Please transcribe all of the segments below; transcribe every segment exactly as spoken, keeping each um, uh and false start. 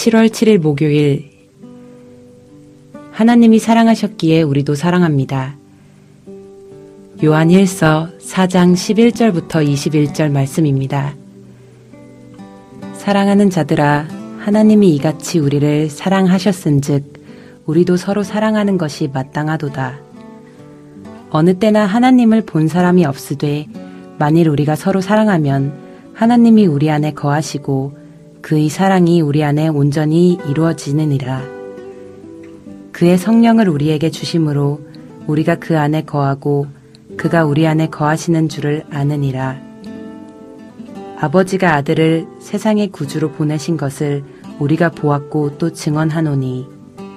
칠월 칠일 목요일. 하나님이 사랑하셨기에 우리도 사랑합니다. 요한 일서 사 장 십일 절부터 이십일 절 말씀입니다. 사랑하는 자들아, 하나님이 이같이 우리를 사랑하셨은즉 우리도 서로 사랑하는 것이 마땅하도다. 어느 때나 하나님을 본 사람이 없으되 만일 우리가 서로 사랑하면 하나님이 우리 안에 거하시고 그의 사랑이 우리 안에 온전히 이루어지느니라. 그의 성령을 우리에게 주심으로 우리가 그 안에 거하고 그가 우리 안에 거하시는 줄을 아느니라. 아버지가 아들을 세상의 구주로 보내신 것을 우리가 보았고 또 증언하노니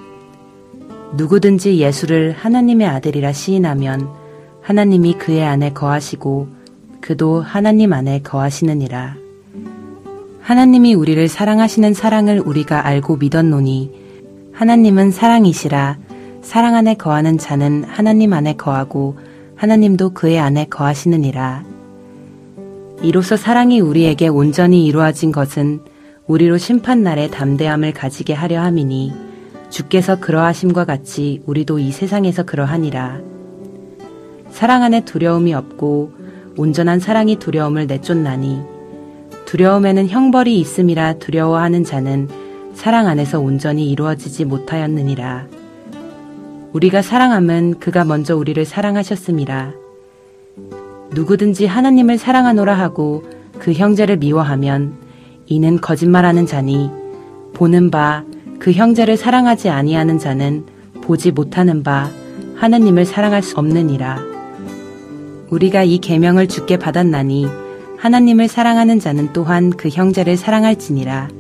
누구든지 예수를 하나님의 아들이라 시인하면 하나님이 그의 안에 거하시고 그도 하나님 안에 거하시느니라. 하나님이 우리를 사랑하시는 사랑을 우리가 알고 믿었노니 하나님은 사랑이시라. 사랑 안에 거하는 자는 하나님 안에 거하고 하나님도 그의 안에 거하시느니라. 이로써 사랑이 우리에게 온전히 이루어진 것은 우리로 심판날에 담대함을 가지게 하려 함이니 주께서 그러하심과 같이 우리도 이 세상에서 그러하니라. 사랑 안에 두려움이 없고 온전한 사랑이 두려움을 내쫓나니 두려움에는 형벌이 있음이라. 두려워하는 자는 사랑 안에서 온전히 이루어지지 못하였느니라. 우리가 사랑함은 그가 먼저 우리를 사랑하셨음이라. 누구든지 하나님을 사랑하노라 하고 그 형제를 미워하면 이는 거짓말하는 자니 보는 바 그 형제를 사랑하지 아니하는 자는 보지 못하는 바 하나님을 사랑할 수 없느니라. 우리가 이 계명을 주께 받았나니 하나님을 사랑하는 자는 또한 그 형제를 사랑할지니라.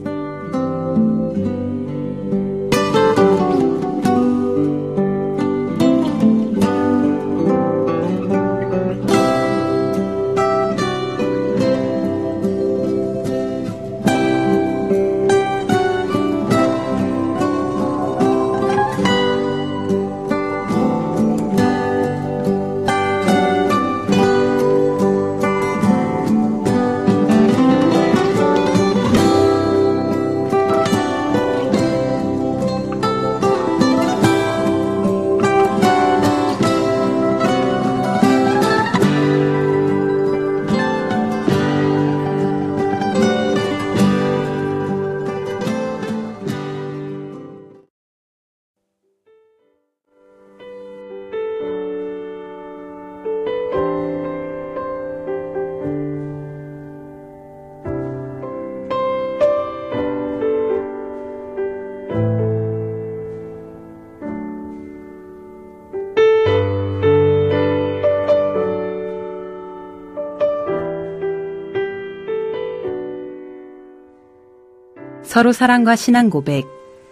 서로 사랑과 신앙 고백.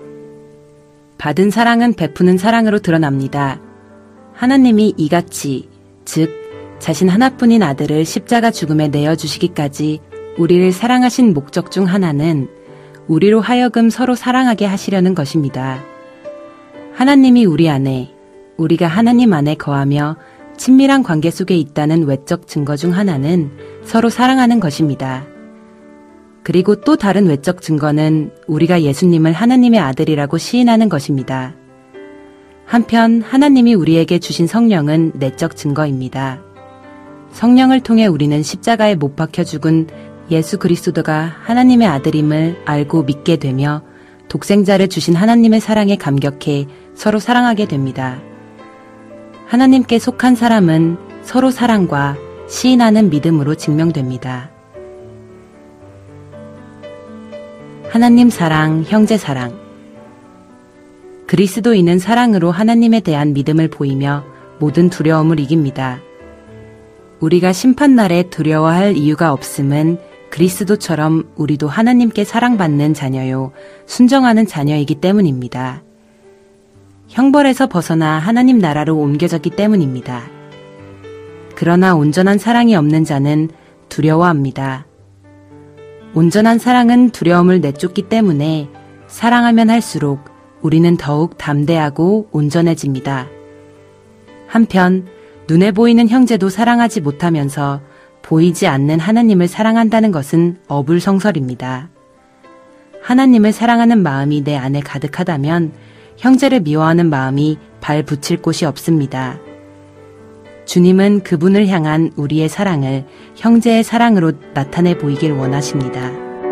받은 사랑은 베푸는 사랑으로 드러납니다. 하나님이 이같이, 즉 자신 하나뿐인 아들을 십자가 죽음에 내어주시기까지 우리를 사랑하신 목적 중 하나는 우리로 하여금 서로 사랑하게 하시려는 것입니다. 하나님이 우리 안에, 우리가 하나님 안에 거하며 친밀한 관계 속에 있다는 외적 증거 중 하나는 서로 사랑하는 것입니다. 그리고 또 다른 외적 증거는 우리가 예수님을 하나님의 아들이라고 시인하는 것입니다. 한편 하나님이 우리에게 주신 성령은 내적 증거입니다. 성령을 통해 우리는 십자가에 못 박혀 죽은 예수 그리스도가 하나님의 아들임을 알고 믿게 되며 독생자를 주신 하나님의 사랑에 감격해 서로 사랑하게 됩니다. 하나님께 속한 사람은 서로 사랑과 시인하는 믿음으로 증명됩니다. 하나님 사랑, 형제 사랑. 그리스도인은 사랑으로 하나님에 대한 믿음을 보이며 모든 두려움을 이깁니다. 우리가 심판날에 두려워할 이유가 없음은 그리스도처럼 우리도 하나님께 사랑받는 자녀요, 순정하는 자녀이기 때문입니다. 형벌에서 벗어나 하나님 나라로 옮겨졌기 때문입니다. 그러나 온전한 사랑이 없는 자는 두려워합니다. 온전한 사랑은 두려움을 내쫓기 때문에 사랑하면 할수록 우리는 더욱 담대하고 온전해집니다. 한편 눈에 보이는 형제도 사랑하지 못하면서 보이지 않는 하나님을 사랑한다는 것은 어불성설입니다. 하나님을 사랑하는 마음이 내 안에 가득하다면 형제를 미워하는 마음이 발 붙일 곳이 없습니다. 주님은 그분을 향한 우리의 사랑을 형제의 사랑으로 나타내 보이길 원하십니다.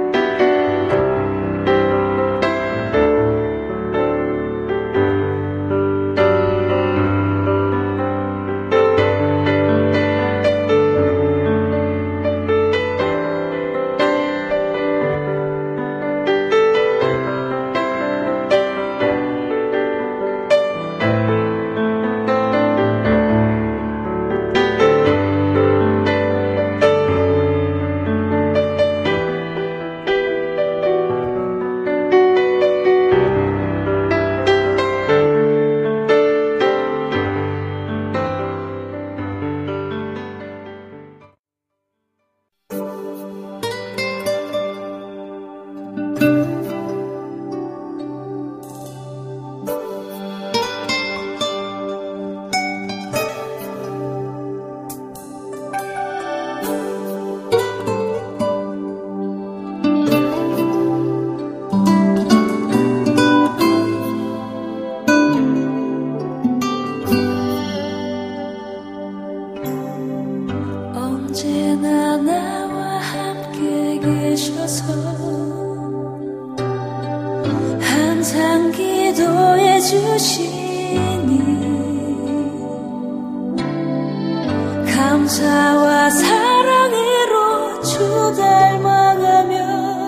감사와 사랑으로 주 닮아가며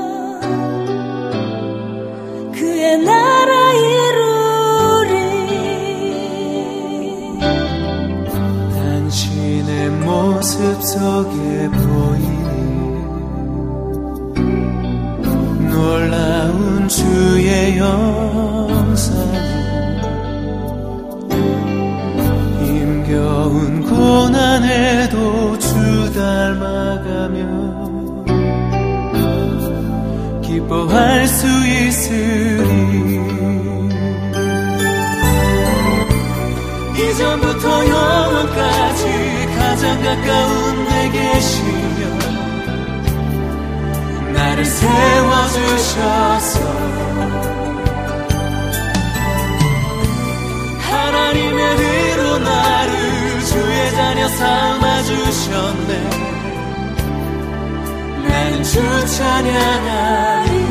그의 나라 이루리. 당신의 모습 속에 보이는 놀라운 주의 영상이 힘겨운 고난에도 주 닮아가며 기뻐할 수 있으리. 이전부터 영원까지 가장 가까운 데 계시며 나를 세워주셔서 하나님의 의로 나를 주의 자녀 삼아주셨네. 나는 주 찬양하리.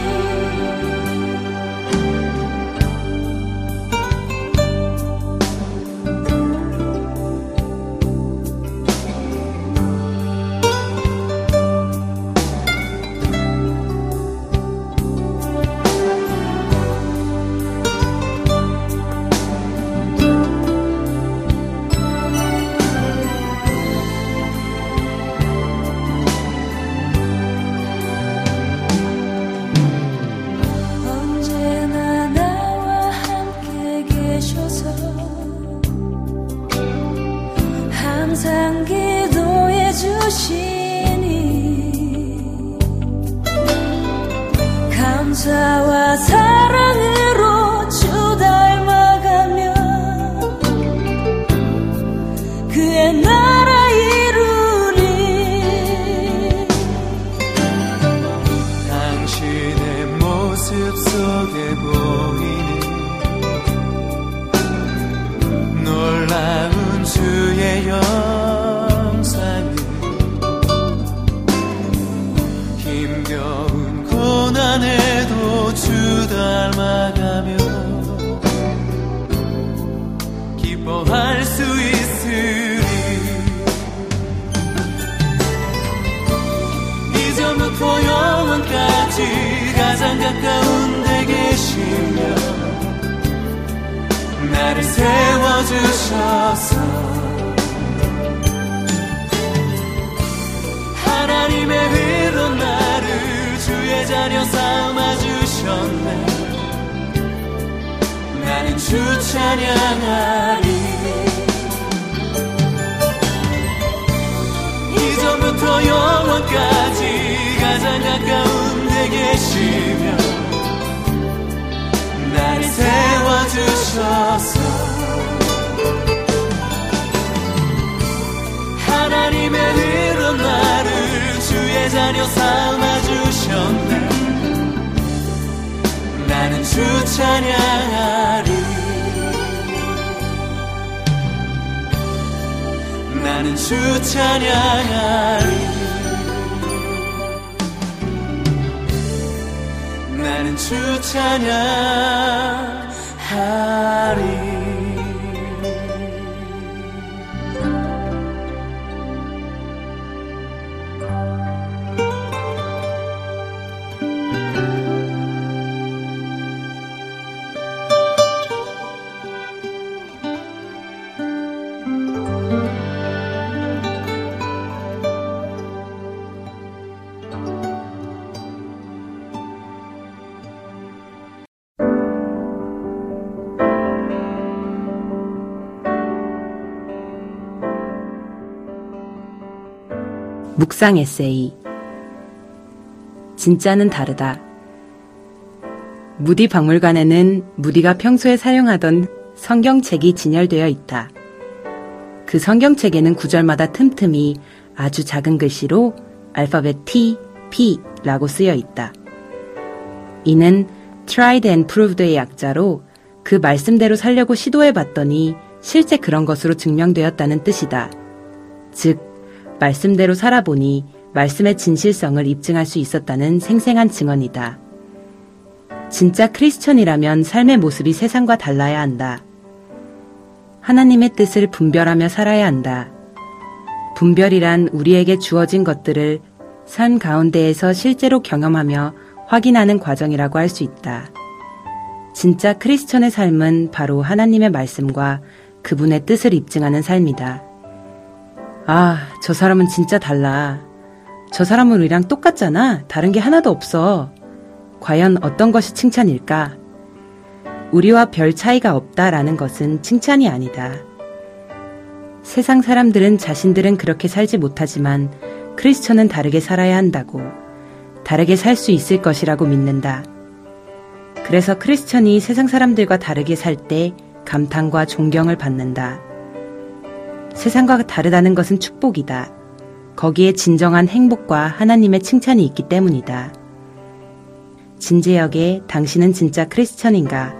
항상 기도해 주시니 감사와 사랑으로 주 닮아가며 그의 나라 이루리. 당신의 모습 속에 보이는 놀라운 주의 영상을 힘겨운 고난에도 주 닮아가며 기뻐할 수 있으리. 이전부터 영원까지 가장 가까운 데 계시며 나를 세워주셔서 하나님의 의로 나를 주의 자녀 삼아주셨네. 나는 주 찬양하리. 이전부터 영원까지 가장 가까운 데 계시며 나를 세워주셔서 하나님의 의로 나를 주의 자녀 삼아주셨네. 나는 주 찬양하리. 나는 주 찬양하리. 나는 주 찬양하리. 묵상 에세이. 진짜는 다르다. 무디 박물관에는 무디가 평소에 사용하던 성경책이 진열되어 있다. 그 성경책에는 구절마다 틈틈이 아주 작은 글씨로 알파벳 T, P라고 쓰여 있다. 이는 Tried and Proved의 약자로 그 말씀대로 살려고 시도해봤더니 실제 그런 것으로 증명되었다는 뜻이다. 즉, 말씀대로 살아보니 말씀의 진실성을 입증할 수 있었다는 생생한 증언이다. 진짜 크리스천이라면 삶의 모습이 세상과 달라야 한다. 하나님의 뜻을 분별하며 살아야 한다. 분별이란 우리에게 주어진 것들을 삶 가운데에서 실제로 경험하며 확인하는 과정이라고 할 수 있다. 진짜 크리스천의 삶은 바로 하나님의 말씀과 그분의 뜻을 입증하는 삶이다. 아, 저 사람은 진짜 달라. 저 사람은 우리랑 똑같잖아. 다른 게 하나도 없어. 과연 어떤 것이 칭찬일까? 우리와 별 차이가 없다라는 것은 칭찬이 아니다. 세상 사람들은 자신들은 그렇게 살지 못하지만 크리스천은 다르게 살아야 한다고, 다르게 살 수 있을 것이라고 믿는다. 그래서 크리스천이 세상 사람들과 다르게 살 때 감탄과 존경을 받는다. 세상과 다르다는 것은 축복이다. 거기에 진정한 행복과 하나님의 칭찬이 있기 때문이다. 진재혁의 당신은 진짜 크리스천인가?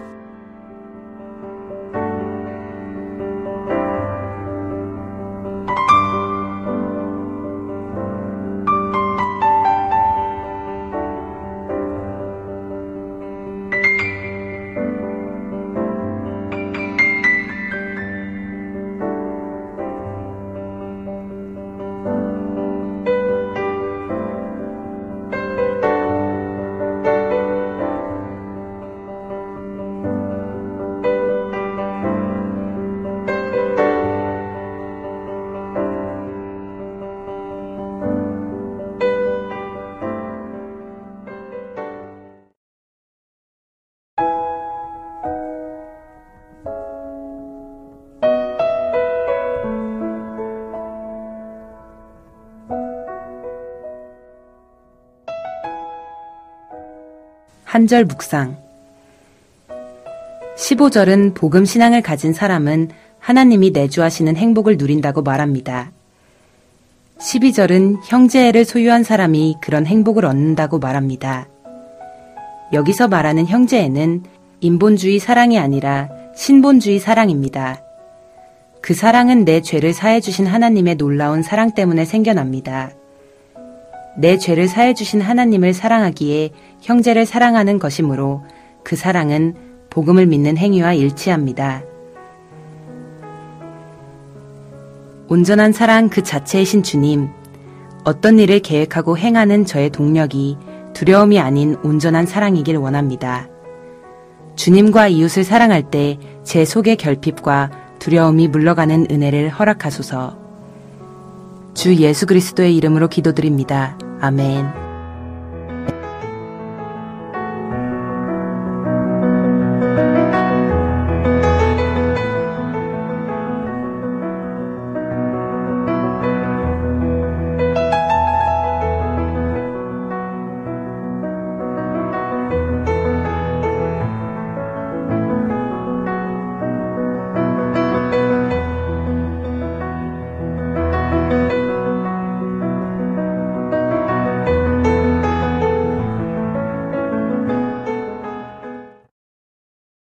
한 절 묵상. 십오 절은 복음 신앙을 가진 사람은 하나님이 내주하시는 행복을 누린다고 말합니다. 십이 절은 형제애를 소유한 사람이 그런 행복을 얻는다고 말합니다. 여기서 말하는 형제애는 인본주의 사랑이 아니라 신본주의 사랑입니다. 그 사랑은 내 죄를 사해주신 하나님의 놀라운 사랑 때문에 생겨납니다. 내 죄를 사해주신 하나님을 사랑하기에 형제를 사랑하는 것이므로 그 사랑은 복음을 믿는 행위와 일치합니다. 온전한 사랑 그 자체이신 주님, 어떤 일을 계획하고 행하는 저의 동력이 두려움이 아닌 온전한 사랑이길 원합니다. 주님과 이웃을 사랑할 때 제 속의 결핍과 두려움이 물러가는 은혜를 허락하소서. 주 예수 그리스도의 이름으로 기도드립니다. 아멘.